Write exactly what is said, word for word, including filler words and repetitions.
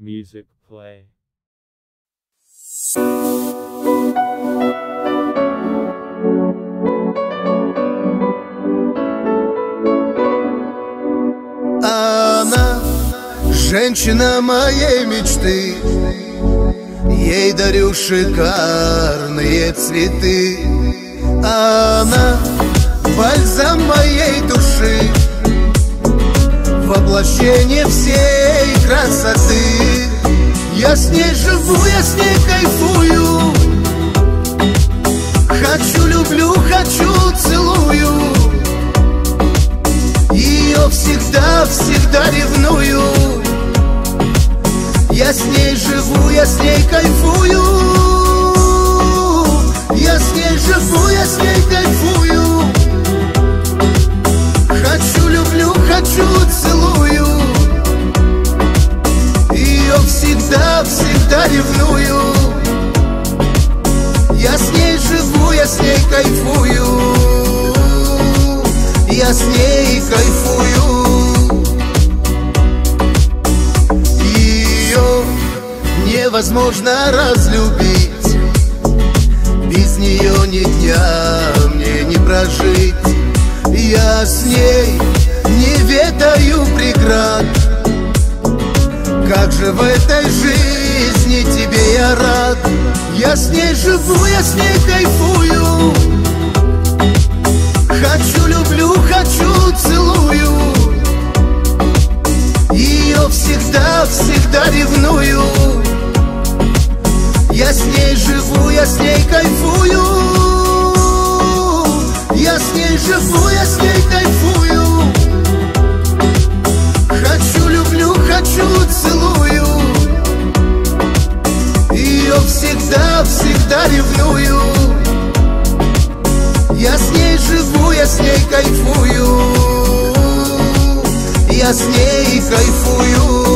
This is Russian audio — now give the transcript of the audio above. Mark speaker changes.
Speaker 1: Music play.
Speaker 2: Она женщина моей мечты, ей дарю шикарные цветы. Она бальзам моей души, воплощение всей красоты. Я с ней живу, я с ней кайфую, хочу, люблю, хочу, целую. Ее всегда, всегда ревную. Я с ней живу, я с ней кайфую. Я с ней живу, я с ней кайфую. Хочу, люблю, хочу, целую. Ее всегда, всегда ревную. Я с ней живу, я с ней кайфую. Я с ней кайфую. Ее невозможно разлюбить, без нее ни дня мне не прожить. Я с ней не ведаю преград. Как же в этой жизни тебе я рад. Я с ней живу, я с ней кайфую. Хочу, люблю, хочу, целую. Ее всегда, всегда ревную. Я с ней живу, я с ней кайфую. Я с ней живу, я с ней кайфую. Хочу, люблю, хочу, целую. Ее всегда, всегда ревную. Я с ней живу, я с ней кайфую. Я с ней кайфую.